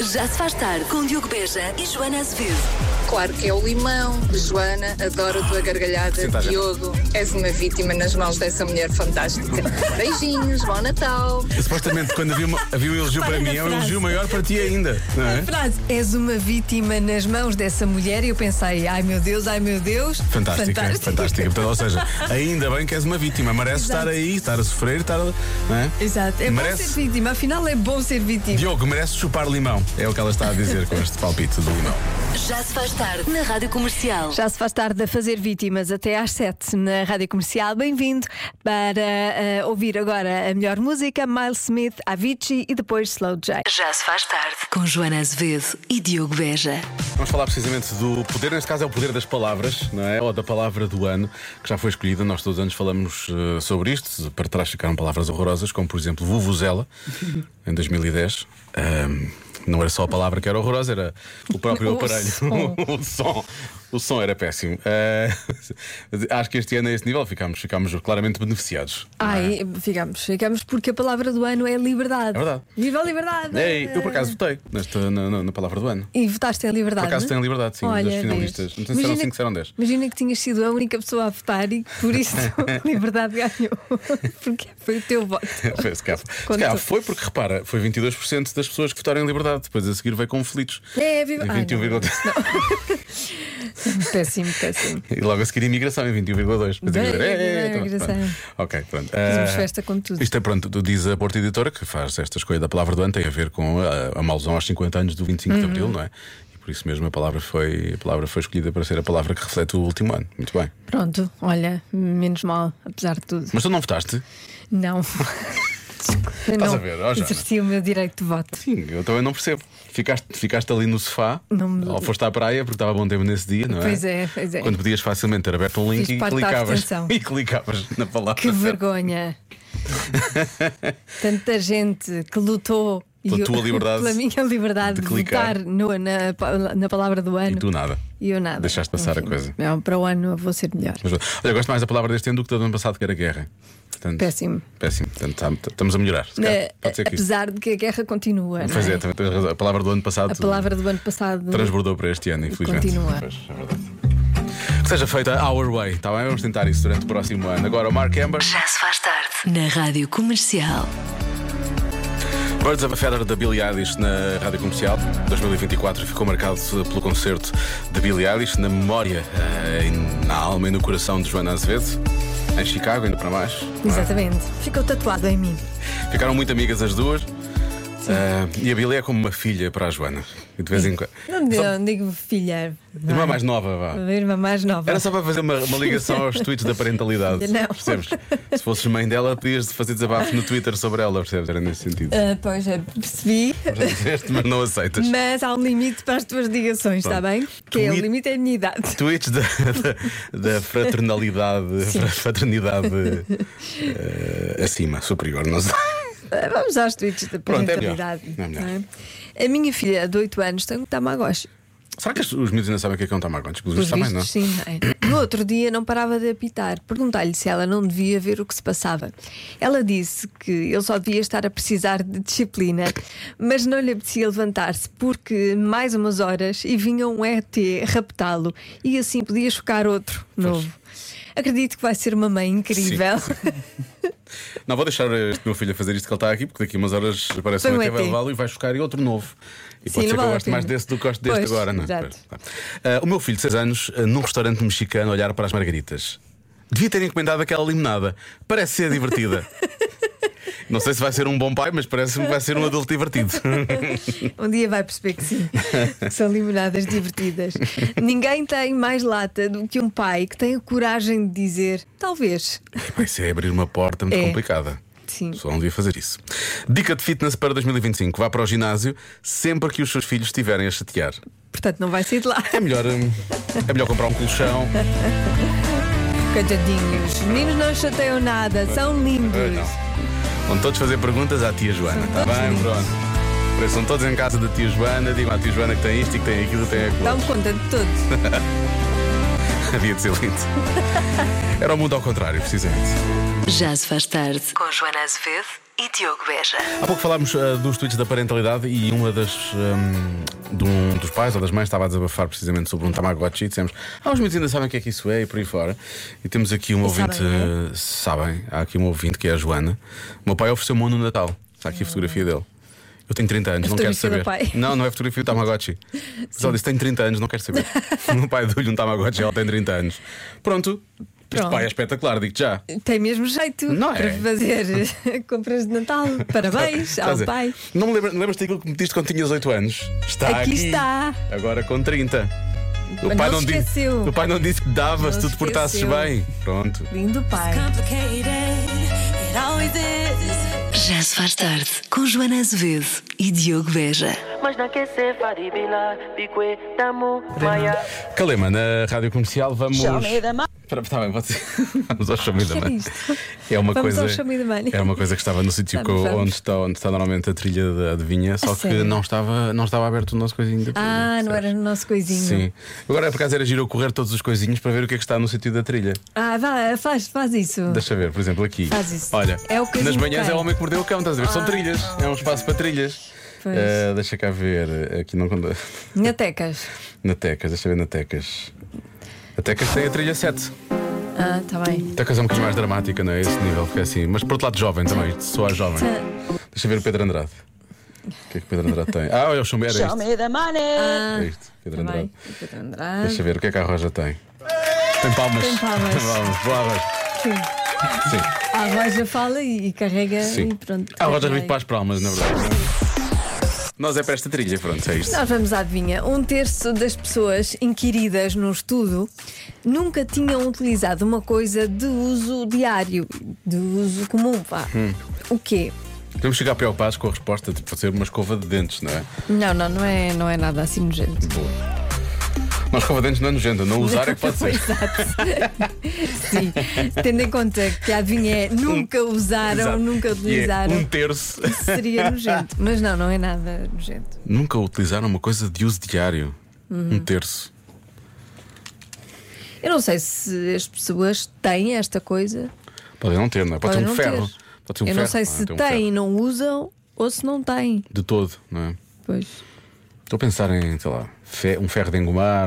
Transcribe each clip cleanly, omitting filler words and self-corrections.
Já se faz tarde com Diogo Beja e Joana Azevedo. Claro que é o limão. Joana, adoro a tua gargalhada. Sim, tá. Diogo, és uma vítima nas mãos dessa mulher fantástica. Beijinhos, bom Natal. Supostamente, quando havia um elogio para mim, é um elogio maior para ti ainda, não é? A frase, és uma vítima nas mãos dessa mulher, e eu pensei, ai meu Deus. Fantástica. Portanto, ou seja, ainda bem que és uma vítima, merece estar aí, estar a sofrer, não é? Exato, é Merece- bom ser vítima, afinal é bom ser vítima. Diogo, merece chupar limão, é o que ela está a dizer com este palpite do limão. Já se faz tarde na Rádio Comercial. Já se faz tarde a fazer vítimas até às 7 na Rádio Comercial. Bem-vindo para ouvir agora a melhor música, Miles Smith, Avicii e depois Slow J. Já se faz tarde com Joana Azevedo e Diogo Beja. Vamos falar precisamente do poder, neste caso é o poder das palavras, não é? Ou da palavra do ano, que já foi escolhida. Nós todos os anos falamos sobre isto. Para trás ficaram palavras horrorosas, como por exemplo Vuvuzela, em 2010. Não era só a palavra que era horrorosa, era o próprio O aparelho. som. O som era péssimo. Acho que este ano, a este nível, ficámos claramente beneficiados. Ai, ficamos porque a palavra do ano é liberdade. É verdade. Viva a liberdade! Ei, eu por acaso votei na palavra do ano. E votaste em liberdade? Por acaso tem liberdade, sim, Olha, das finalistas. vês. Não sei se eram 5, se eram 10. Imagina que tinhas sido a única pessoa a votar e por isso liberdade ganhou. Porque foi o teu voto. Se calhar foi porque, repara, foi 22% das pessoas que votaram em liberdade. Depois a seguir veio conflitos. É, viva. 21,3%. Péssimo. E logo a seguir imigração em 21,2%. Imigração. Ok, pronto. Fizemos festa com tudo. Isto é pronto, diz a Porta Editora, que faz esta escolha da palavra do ano, tem a ver com a alusão aos 50 anos do 25 de Abril, não é? E por isso mesmo a palavra foi escolhida para ser a palavra que reflete o último ano. Muito bem. Pronto, olha, menos mal, apesar de tudo. Mas tu não votaste? Não. Eu Estás não a ver, ó, Joana. exerci o meu direito de voto. Sim, eu também não percebo. Ficaste ali no sofá, Não- ou foste à praia porque estava bom tempo nesse dia, não é? Pois é. Quando podias facilmente ter aberto um link Fiz e parte da clicavas. abstenção. E clicavas na palavra. Que vergonha. Tanta gente que lutou Pela tua liberdade pela minha liberdade de de clicar. votar na palavra do ano. E tu nada. E eu nada. Deixaste passar a Enfim, coisa. Não, para o ano eu vou ser melhor. Mas, olha, eu gosto mais da palavra deste ano do que do ano passado, que era guerra. Portanto, Péssimo. Portanto, estamos a melhorar. Se calhar, pode ser que isso. Apesar de que a guerra continua. Pois não é, também tens razão. A palavra do ano passado A palavra do ano passado transbordou para este ano, infelizmente. continua. Pois, é verdade. Que seja feita our way, está bem? Vamos tentar isso durante o próximo ano. Agora o Mark Amber. Já se faz tarde na Rádio Comercial. Birds of a Feather da Billie Eilish na Rádio Comercial 2024 ficou marcado pelo concerto de Billie Eilish na memória, na alma e no coração de Joana Azevedo, em Chicago, ainda para mais. Exatamente. Ficou tatuado em mim. Ficaram muito amigas as duas. E a Billie é como uma filha para a Joana. E de vez em quando. Não digo filha. Irmã mais nova, vá. A irmã mais nova. Era só para fazer uma ligação aos tweets da parentalidade. Não. Percebes? Se fosses mãe dela, podias fazer desabafos no Twitter sobre ela, percebes? Era nesse sentido. Pois é, percebi. Já disseste, mas não aceitas. Mas há um limite para as tuas ligações, está bem? Que é o limite é a minha idade. Tweets da fraternalidade, fraternidade acima, superior, não sei. Vamos aos tweets da Pronto, é parentalidade. melhor. É melhor. A minha filha de 8 anos tem um Tamagotchi. Será que os miúdos ainda sabem o que é um Tamagotchi? Pelos Pelos vistos também, não? vistos, sim. Não é? No outro dia não parava de apitar. Perguntei-lhe se ela não devia ver o que se passava. Ela disse que ele só devia estar a precisar de disciplina, mas não lhe apetecia levantar-se porque mais umas horas e vinha um ET raptá-lo e assim podia chocar outro novo. Acredito que vai ser uma mãe incrível. Não vou deixar este meu filho a fazer isto que ele está aqui, porque daqui a umas horas aparece Foi um um ET, vai ET. levá-lo e vai chocar e outro novo. E Sim, pode ser não que eu vale a goste mais pena. desse do que gosto deste Pois, agora, não é? exato. Pois, tá. O meu filho de 6 anos, num restaurante mexicano, a olhar para as margaritas. Devia ter encomendado aquela limonada. Parece ser divertida. Não sei se vai ser um bom pai, mas parece-me que vai ser um adulto divertido. Um dia vai perceber que sim, que são limonadas divertidas. Ninguém tem mais lata do que um pai que tem a coragem de dizer talvez. Isso é abrir uma porta muito complicada. Sim. Só não devia fazer isso. Dica de fitness para 2025: vá para o ginásio sempre que os seus filhos estiverem a chatear. Portanto, não vai sair de lá. É melhor comprar um colchão. Coitadinhos, os meninos não chateiam nada, são lindos. Vão todos fazer perguntas à tia Joana, está bem? lindos. Pronto. Por isso, são todos em casa da tia Joana. Digam à tia Joana que tem isto e que tem aquilo, tem aquilo. Dá-me conta de todos. Havia de ser lindo. Era o mundo ao contrário, precisamente. Já se faz tarde com Joana Azevedo e Diogo Beja. Há pouco falámos dos tweets da parentalidade e uma das de um dos pais ou das mães estava a desabafar precisamente sobre um Tamagotchi e dissemos: os miúdos ainda sabem o que é que isso é e por aí fora. E temos aqui um ouvinte, sabem, há aqui um ouvinte que é a Joana. O meu pai ofereceu-me um no Natal. Está aqui a fotografia dele. Eu tenho 30 anos, não quero saber. Não, não é fotografia do Tamagotchi. Mas ela disse: tenho 30 anos, não quero saber. O meu pai deu-lhe um Tamagotchi, ela tem 30 anos. Pronto. Este pai é espetacular, digo-te já. Tem mesmo jeito não para fazer compras de Natal. Parabéns ao pai. Não me lembras daquilo que me diste quando tinhas 8 anos? Está aqui. Está. Agora com 30. O pai não disse que dava se tu te portasses bem. Pronto. Lindo pai. Já se faz tarde com Joana Azevedo e Diogo Beja. Calema, na rádio comercial vamos. Está bem, pode ser. Vamos ao Show Me the Money. É uma Vamos coisa. ao Show Me the Money. É uma coisa que estava no sítio onde está normalmente a trilha da adivinha, só que sério? não estava aberto o nosso coisinho da trilha. Não era no nosso coisinho. Sim. Agora por acaso era giro eu correr todos os coisinhos para ver o que é que está no sítio da trilha. Faz isso. Deixa ver, por exemplo, aqui. Faz isso. Olha, É o coisinho nas manhãs que é o homem que mordeu o cão, estás a ver? São trilhas, é um espaço para trilhas. Deixa cá ver. Aqui não. Na Tecas. Na Tecas, deixa ver na Tecas. A Tecas tem a trilha 7. Está bem. Tecas é um bocadinho mais dramática, não é? Esse nível, porque é assim. Mas por outro lado, jovem também, isto soa jovem. Deixa ver o Pedro Andrade. O que é que o Pedro Andrade tem? É o Show Me the Money. É isto, Pedro Andrade. Pedro Andrade. Deixa ver o que é que a Roja tem. Tem palmas. Tem palmas. Boa, Roja. Sim. Sim. A Roja fala e carrega. Sim. E pronto. A Roja vive para as palmas, na verdade. Nós é para esta trilha, pronto, é isto. Nós vamos à adivinha. 1/3 das pessoas inquiridas no estudo nunca tinham utilizado uma coisa de uso diário, de uso comum. O quê? Podemos chegar preocupados com a resposta de fazer uma escova de dentes, não é? Não é nada assim nojento. Boa. Uma escova de dentes não é nojenta, não usar é que pode ser. Exato. Sim. Tendo em conta que a adivinha é nunca usaram, Exato. nunca utilizaram. 1/3. Isso seria nojento. Mas não é nada nojento. Nunca utilizaram uma coisa de uso diário. 1/3. Eu não sei se as pessoas têm esta coisa. Podem não ter, não é? Pode ser um não ferro. ter. Pode ser um Eu ferro. não sei se tem um têm e ferro. não usam ou se não têm. De todo, não é? Pois. Estou a pensar em, sei lá, um ferro de engomar.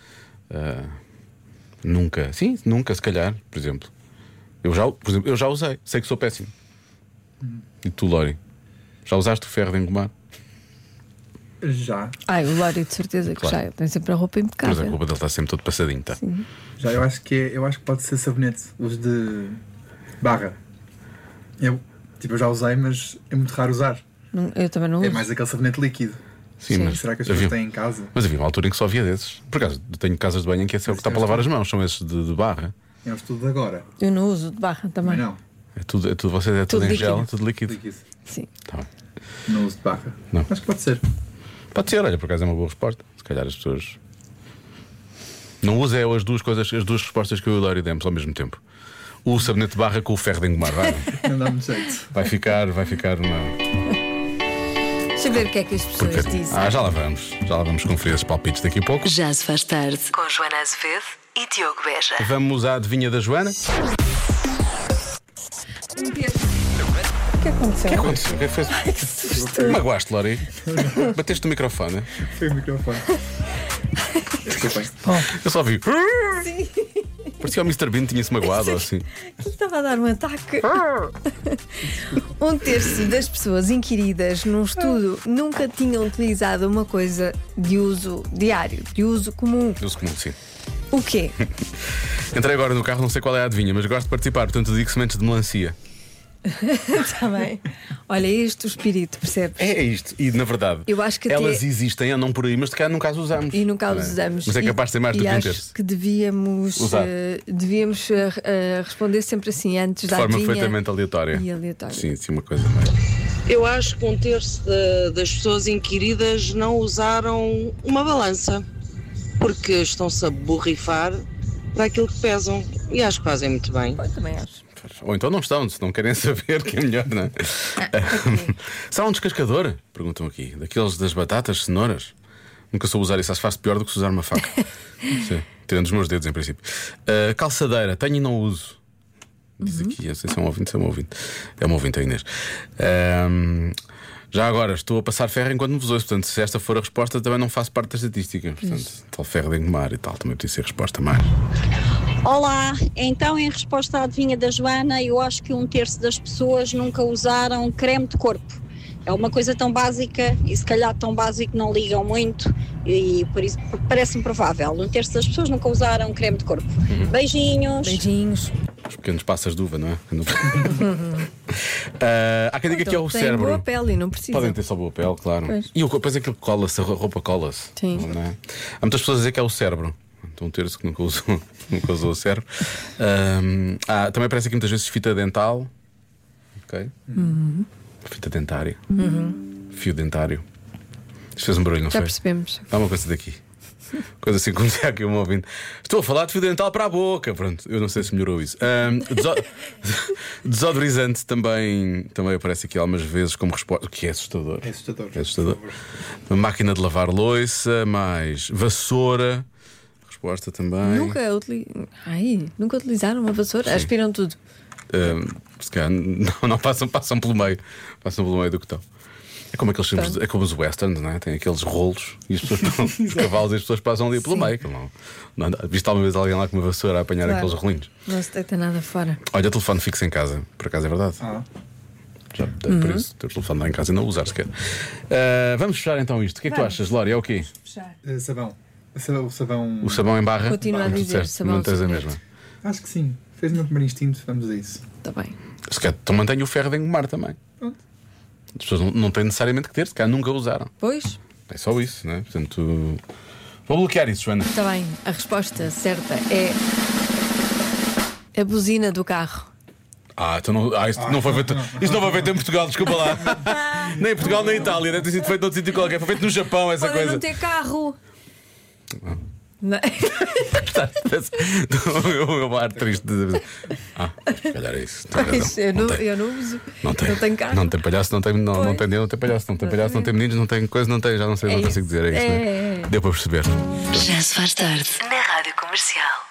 Nunca. Sim, nunca, se calhar, por exemplo. Eu já usei, sei que sou péssimo. E tu, Lori? Já usaste o ferro de engomar? Já. O Lório de certeza que Claro. já tem sempre a roupa Mas impecável. a roupa dele está sempre todo passadinho, tá? Já, eu acho que pode ser sabonete, os de barra. Eu já usei, mas é muito raro usar. Eu também não uso. É mais aquele sabonete líquido. Sim, mas Será que as havia- pessoas têm em casa? Mas havia uma altura em que só havia desses. Por acaso, eu tenho casas de banho em que esse é o que está para lavar as mãos, são esses de barra. É o estudo de agora. Eu não uso de barra também. Mas não, É tudo vocês é tudo em líquido. gel, tudo líquido. líquido. Sim. Tá bem. Não uso de barra. Não. Acho que pode ser. Pode ser, olha, por acaso é uma boa resposta. Se calhar as pessoas. Não usa as duas coisas, as duas respostas que eu e o Lório demos ao mesmo tempo. O sabonete de barra com o ferro de engomar, Não dá muito jeito. vai ficar uma. Deixa eu ver o que é que as pessoas Porque... dizem. Já lá vamos conferir esses palpites daqui a pouco. Já se faz tarde com Joana Azevedo e Diogo Beja. Vamos à adivinha da Joana. O que aconteceu? O que aconteceu? O que fez? Magoaste, Lori? Bateste o microfone? Foi o microfone. Desculpem. Eu só vi. Parecia o Mr. Bean tinha-se magoado ou assim. Estava a dar um ataque. 1/3 das pessoas inquiridas num estudo nunca tinham utilizado uma coisa de uso diário, de uso comum. Uso comum, sim. O quê? Entrei agora no carro, não sei qual é a adivinha, mas gosto de participar, portanto digo sementes de melancia. Está bem. Olha, este o espírito, percebes? É isto, e na verdade Eu acho que elas até- existem, andam por aí, mas de cá nunca as usamos. E nunca Não os é? usamos. Mas é capaz de ser mais do que um acho terço. que devíamos Usar. responder sempre assim, antes De da forma adivinha perfeitamente aleatória. e aleatória. Sim, uma coisa mais. Eu acho que 1/3 das pessoas inquiridas não usaram uma balança, porque estão-se a borrifar para aquilo que pesam e acho que fazem muito bem. Eu também acho. Ou então não estão, se não querem saber, que é melhor, não é? Será um descascador? Perguntam aqui. Daqueles das batatas, cenouras. Nunca soube usar isso, acho que faz pior do que se usar uma faca. Sim, tirando os meus dedos, em princípio. Calçadeira, tenho e não uso. Diz aqui, não sei se é um ouvinte, se é uma ouvinte. É uma ouvinte, a Inês. Já agora, estou a passar ferro enquanto me vos ouço. Portanto, se esta for a resposta, também não faço parte da estatística. Portanto, tal ferro de engomar e tal, também podia ser a resposta mais. Olá, então em resposta à adivinha da Joana, eu acho que 1/3 das pessoas nunca usaram creme de corpo. É uma coisa tão básica e se calhar tão básico não ligam muito e por isso parece-me provável. 1/3 das pessoas nunca usaram creme de corpo. Beijinhos. Beijinhos. Os pequenos passas de uva, não é? Há quem diga que é o Tem cérebro. boa pele e não precisa. Podem ter só boa pele, claro. Pois. E depois aquilo que cola-se, a roupa cola-se. Sim. Não é? Há muitas pessoas a dizer que é o cérebro. Então, um terço que nunca usou o cérebro. Também parece aqui muitas vezes fita dental. Ok. Fita dentária. Fio dentário. Isto fez um barulho, não Já foi? percebemos. Há uma coisa daqui. Coisa assim como dizia aqui um ouvinte. Estou a falar de fio dental para a boca. Pronto, eu não sei se melhorou isso. Desodorizante também aparece aqui algumas vezes como resposta. O que é assustador. É assustador. É assustador. Uma máquina de lavar louça, mais vassoura. Resposta também. Nunca utilizaram uma vassoura? Sim. Aspiram tudo. Se calhar não passam pelo meio. Passam pelo meio do que estão. É como aqueles filmes, é como os westerns, não é? Tem aqueles rolos e as pessoas os cavalos e as pessoas passam ali pelo meio. Viste alguma vez alguém lá com uma vassoura a apanhar aqueles rolinhos? Não se deita nada fora. Olha, o telefone fixa em casa, por acaso é verdade. Já, por isso, o teu telefone lá em casa e não o usar sequer. Vamos fechar então isto. O que é que tu achas, Lória? É o quê? Sabão. O sabão. O sabão em barra? Continua a Como tu dizer, disseste, sabão não tens a sabonete. mesma. Acho que sim. Fez o meu primeiro instinto, vamos a isso. Está bem. Se calhar, então mantenho o ferro de engomar também. Pronto. As pessoas não têm necessariamente que ter, se calhar nunca usaram. Pois, É só isso, não é? Portanto, vou bloquear isso, Joana. está bem. A resposta certa é a buzina do carro. Então isto não foi feito. Isto não foi feito em Portugal, desculpa lá. Nem em Portugal, nem em Itália. Deve ter sido feito noutro sítio qualquer. Foi feito no Japão, essa Podem coisa. não ter carro. Não. O meu ar triste. Se calhar é isso. Tem razão. Eu não uso. Não tem. Não tenho carro. Não tem palhaço, não tem dinheiro, não tem palhaço, não tem palhaço, não tem meninos, não tem coisa, não tem. Já não sei, não consigo dizer. É isso, né? Deu para perceber. Já se faz tarde na Rádio Comercial.